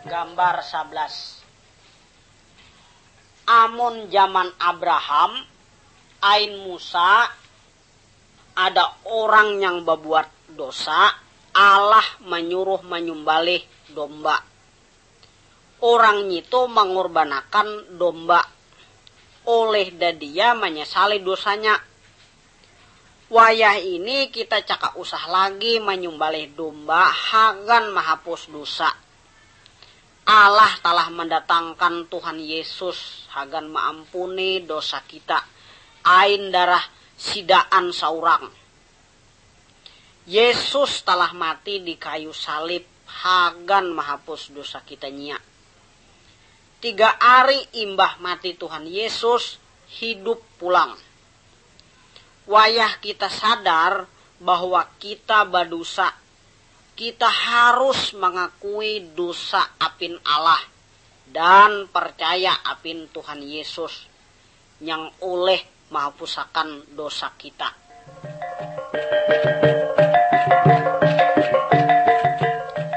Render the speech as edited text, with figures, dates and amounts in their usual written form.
Gambar 11. Amun zaman Abraham, ain Musa, ada orang yang berbuat dosa, Allah menyuruh menyembelih domba. Orang itu mengurbanakan domba. Oleh dia menyesali dosanya. Wayah ini kita cakap usah lagi menyembelih domba, hagan menghapus dosa. Allah telah mendatangkan Tuhan Yesus hagan mengampuni dosa kita. Ain darah sidaan saurang. Yesus telah mati di kayu salib hagan menghapus dosa kita nyiak. 3 hari imbah mati Tuhan Yesus hidup pulang. Wayah kita sadar bahwa kita berdosa. Kita harus mengakui dosa apin Allah dan percaya apin Tuhan Yesus yang oleh menghapusakan dosa kita.